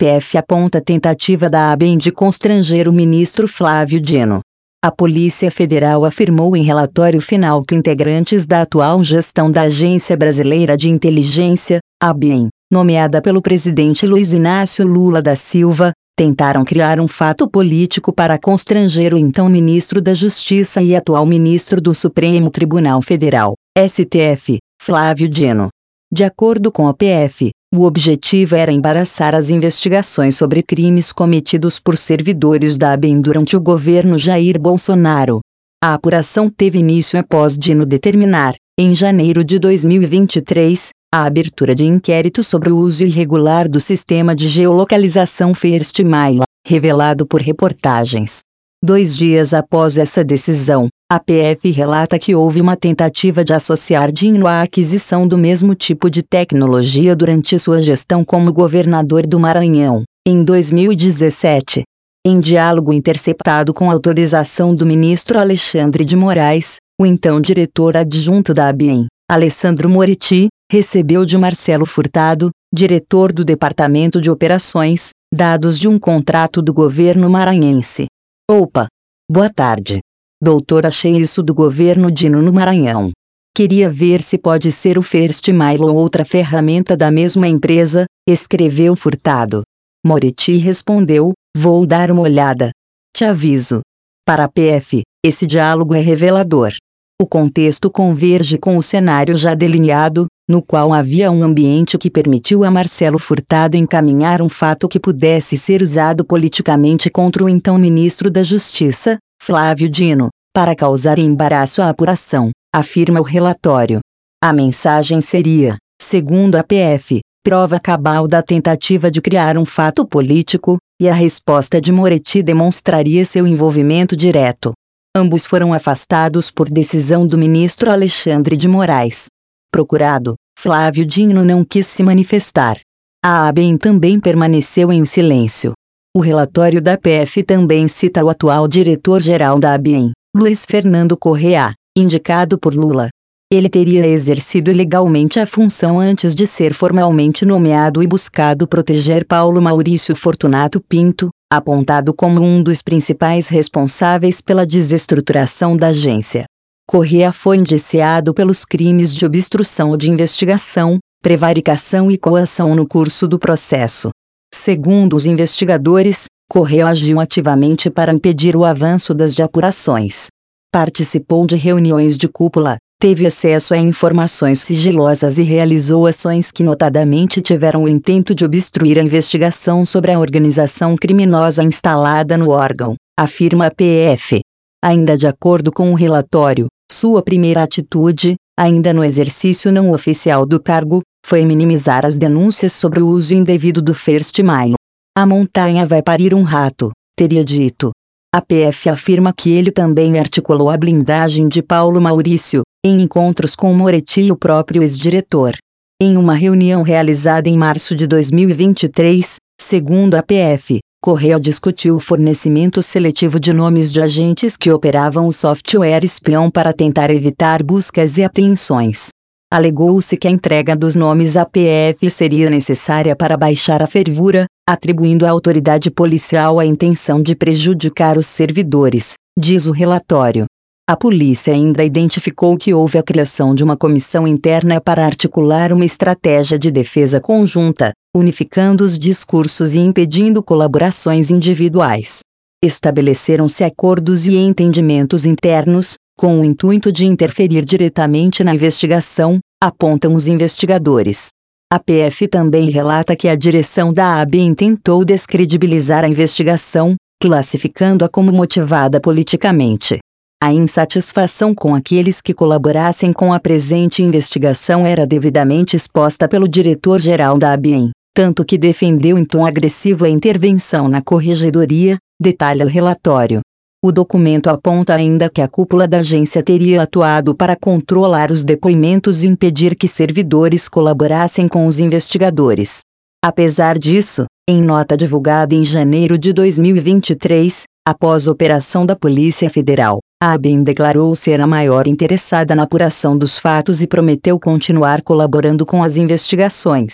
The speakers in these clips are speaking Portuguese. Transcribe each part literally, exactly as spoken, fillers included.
P F aponta a tentativa da ABEM de constranger o ministro Flávio Dino. A Polícia Federal afirmou em relatório final que integrantes da atual gestão da Agência Brasileira de Inteligência, ABEM, nomeada pelo presidente Luiz Inácio Lula da Silva, tentaram criar um fato político para constranger o então ministro da Justiça e atual ministro do Supremo Tribunal Federal, S T F, Flávio Dino. De acordo com a P F, o objetivo era embaraçar as investigações sobre crimes cometidos por servidores da ABEM durante o governo Jair Bolsonaro. A apuração teve início após Dino determinar, em janeiro de dois mil e vinte e três, a abertura de inquérito sobre o uso irregular do sistema de geolocalização First Mile, revelado por reportagens. Dois dias após essa decisão, a P F relata que houve uma tentativa de associar Dino à aquisição do mesmo tipo de tecnologia durante sua gestão como governador do Maranhão, em dois mil e dezessete. Em diálogo interceptado com autorização do ministro Alexandre de Moraes, o então diretor adjunto da ABEM, Alessandro Moretti, recebeu de Marcelo Furtado, diretor do Departamento de Operações, dados de um contrato do governo maranhense. Opa! Boa tarde. Doutor, achei isso do governo Dino no Maranhão. Queria ver se pode ser o First Mile ou outra ferramenta da mesma empresa, escreveu Furtado. Moretti respondeu, vou dar uma olhada. Te aviso. Para a P F, esse diálogo é revelador. O contexto converge com o cenário já delineado, no qual havia um ambiente que permitiu a Marcelo Furtado encaminhar um fato que pudesse ser usado politicamente contra o então ministro da Justiça, Flávio Dino, para causar embaraço à apuração, afirma o relatório. A mensagem seria, segundo a P F, prova cabal da tentativa de criar um fato político, e a resposta de Moretti demonstraria seu envolvimento direto. Ambos foram afastados por decisão do ministro Alexandre de Moraes. Procurado, Flávio Dino não quis se manifestar. A ABEM também permaneceu em silêncio. O relatório da P F também cita o atual diretor-geral da ABEM, Luiz Fernando Correa, indicado por Lula. Ele teria exercido ilegalmente a função antes de ser formalmente nomeado e buscado proteger Paulo Maurício Fortunato Pinto, apontado como um dos principais responsáveis pela desestruturação da agência. Correa foi indiciado pelos crimes de obstrução de investigação, prevaricação e coação no curso do processo. Segundo os investigadores, Correa agiu ativamente para impedir o avanço das apurações. Participou de reuniões de cúpula, teve acesso a informações sigilosas e realizou ações que notadamente tiveram o intento de obstruir a investigação sobre a organização criminosa instalada no órgão, afirma a P F. Ainda de acordo com o relatório, sua primeira atitude, ainda no exercício não oficial do cargo, foi minimizar as denúncias sobre o uso indevido do First Mile. A montanha vai parir um rato, teria dito. A P F afirma que ele também articulou a blindagem de Paulo Maurício, em encontros com Moretti e o próprio ex-diretor. Em uma reunião realizada em março de dois mil e vinte e três, segundo a P F, Correa discutiu o fornecimento seletivo de nomes de agentes que operavam o software espião para tentar evitar buscas e apreensões. Alegou-se que a entrega dos nomes à P F seria necessária para baixar a fervura, atribuindo à autoridade policial a intenção de prejudicar os servidores, diz o relatório. A polícia ainda identificou que houve a criação de uma comissão interna para articular uma estratégia de defesa conjunta, unificando os discursos e impedindo colaborações individuais. Estabeleceram-se acordos e entendimentos internos, com o intuito de interferir diretamente na investigação, apontam os investigadores. A P F também relata que a direção da ABEM tentou descredibilizar a investigação, classificando-a como motivada politicamente. A insatisfação com aqueles que colaborassem com a presente investigação era devidamente exposta pelo diretor-geral da ABEM, tanto que defendeu em tom agressivo a intervenção na corregedoria, detalha o relatório. O documento aponta ainda que a cúpula da agência teria atuado para controlar os depoimentos e impedir que servidores colaborassem com os investigadores. Apesar disso, em nota divulgada em janeiro de dois mil e vinte e três, após a operação da Polícia Federal, a ABEM declarou ser a maior interessada na apuração dos fatos e prometeu continuar colaborando com as investigações.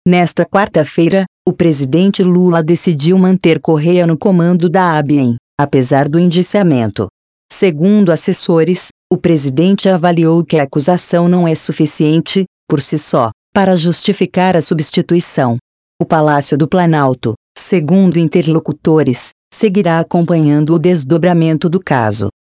Nesta quarta-feira, o presidente Lula decidiu manter Correia no comando da A B I N, apesar do indiciamento. Segundo assessores, o presidente avaliou que a acusação não é suficiente, por si só, para justificar a substituição. O Palácio do Planalto, segundo interlocutores, seguirá acompanhando o desdobramento do caso.